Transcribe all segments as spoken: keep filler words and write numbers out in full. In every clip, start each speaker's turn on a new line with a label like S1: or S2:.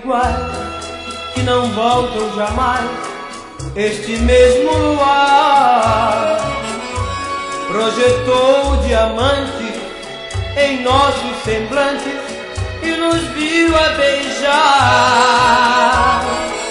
S1: iguais que não voltam jamais. Este mesmo luar projetou diamantes em nossos semblantes e nos viu a beijar.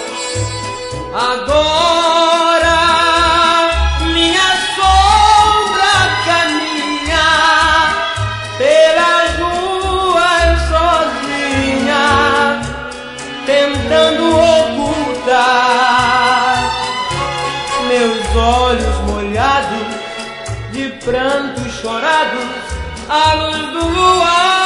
S1: Agora minha sombra caminha pelas ruas sozinha, tentando ocultar meus olhos molhados de prantos chorados à luz do luar.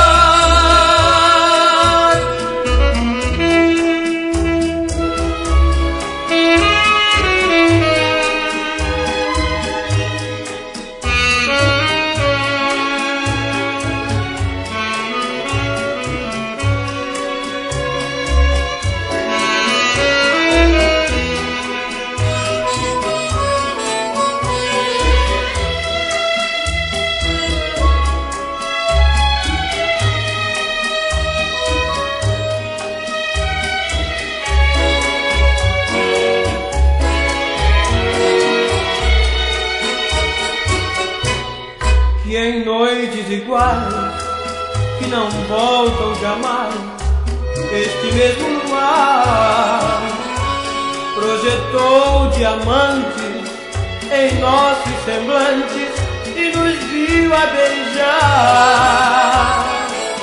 S1: E em noites iguais que não voltam jamais, este mesmo luar projetou diamantes em nossos semblantes e nos viu a beijar.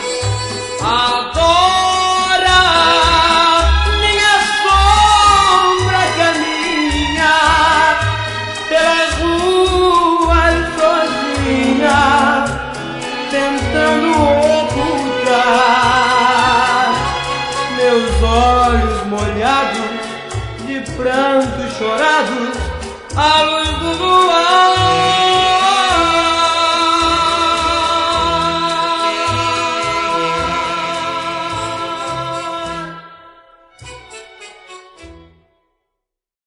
S1: Agora minha sombra caminha pelas ruas sozinha, tentando ocultar meus olhos molhados de prantos chorados à luz